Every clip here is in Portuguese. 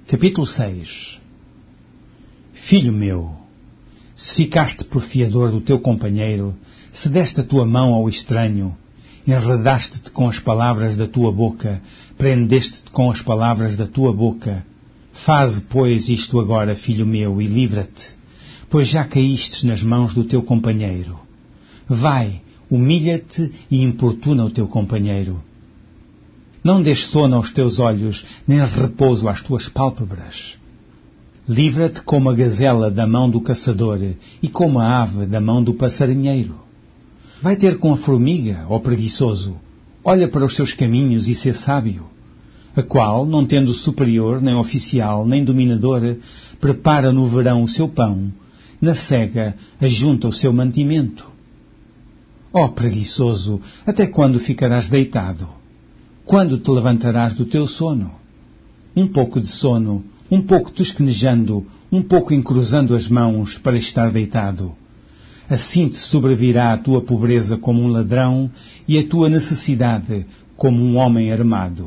Capítulo 6. Filho meu, se ficaste por fiador do teu companheiro, se deste a tua mão ao estranho, enredaste-te com as palavras da tua boca, prendeste-te com as palavras da tua boca, faze, pois, isto agora, filho meu, e livra-te, pois já caístes nas mãos do teu companheiro. Vai, humilha-te e importuna o teu companheiro. Não dês sono aos teus olhos, nem repouso às tuas pálpebras. Livra-te como a gazela da mão do caçador e como a ave da mão do passarinheiro. Vai ter com a formiga, ó preguiçoso, olha para os seus caminhos e sê sábio, a qual, não tendo superior, nem oficial, nem dominador, prepara no verão o seu pão, na cega ajunta o seu mantimento. Ó preguiçoso, até quando ficarás deitado? Quando te levantarás do teu sono? Um pouco de sono, um pouco tosquenejando, um pouco encruzando as mãos para estar deitado. Assim te sobrevirá a tua pobreza como um ladrão e a tua necessidade como um homem armado.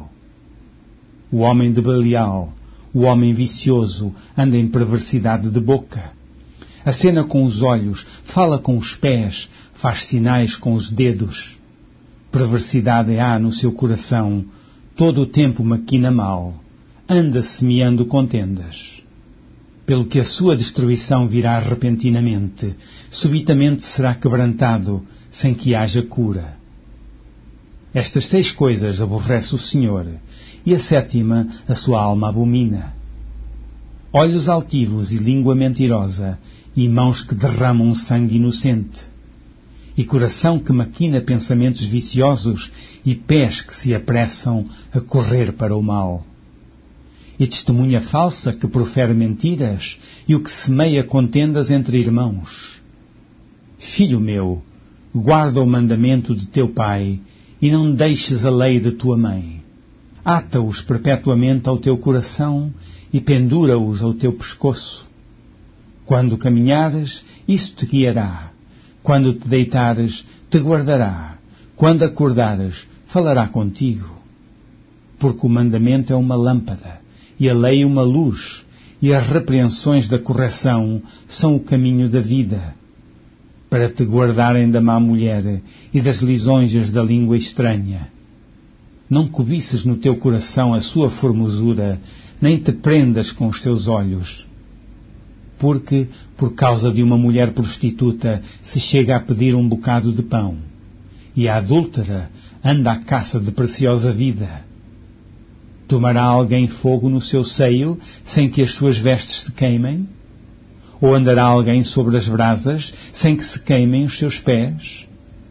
O homem de Belial, o homem vicioso, anda em perversidade de boca. Acena com os olhos, fala com os pés, faz sinais com os dedos. Perversidade há no seu coração, todo o tempo maquina mal, anda semeando contendas. Pelo que a sua destruição virá repentinamente, subitamente será quebrantado, sem que haja cura. Estas 6 coisas aborrece o Senhor, e a 7ª a sua alma abomina. Olhos altivos e língua mentirosa, e mãos que derramam sangue inocente, e coração que maquina pensamentos viciosos, e pés que se apressam a correr para o mal. E testemunha falsa que profere mentiras, e o que semeia contendas entre irmãos. Filho meu, guarda o mandamento de teu pai, e não deixes a lei de tua mãe. Ata-os perpetuamente ao teu coração, e pendura-os ao teu pescoço. Quando caminhares, isso te guiará. Quando te deitares, te guardará. Quando acordares, falará contigo. Porque o mandamento é uma lâmpada, e a lei uma luz, e as repreensões da correção são o caminho da vida, para te guardarem da má mulher e das lisonjas da língua estranha. Não cobices no teu coração a sua formosura, nem te prendas com os teus olhos. Porque, por causa de uma mulher prostituta, se chega a pedir um bocado de pão, e a adúltera anda à caça de preciosa vida. Tomará alguém fogo no seu seio, sem que as suas vestes se queimem? Ou andará alguém sobre as brasas, sem que se queimem os seus pés?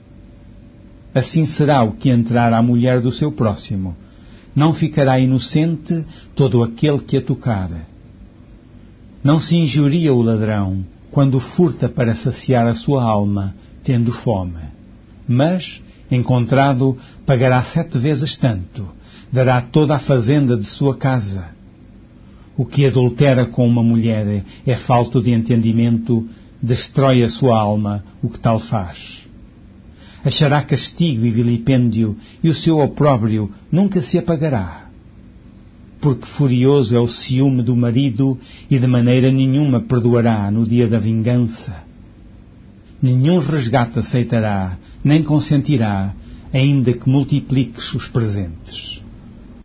Assim será o que entrar à mulher do seu próximo. Não ficará inocente todo aquele que a tocar. Não se injuria o ladrão quando furta para saciar a sua alma, tendo fome. Mas, encontrado, pagará 7 vezes tanto, dará toda a fazenda de sua casa. O que adultera com uma mulher é falto de entendimento, destrói a sua alma o que tal faz. Achará castigo e vilipêndio, e o seu opróbrio nunca se apagará. Porque furioso é o ciúme do marido, e de maneira nenhuma perdoará no dia da vingança. Nenhum resgate aceitará, nem consentirá, ainda que multipliques os presentes.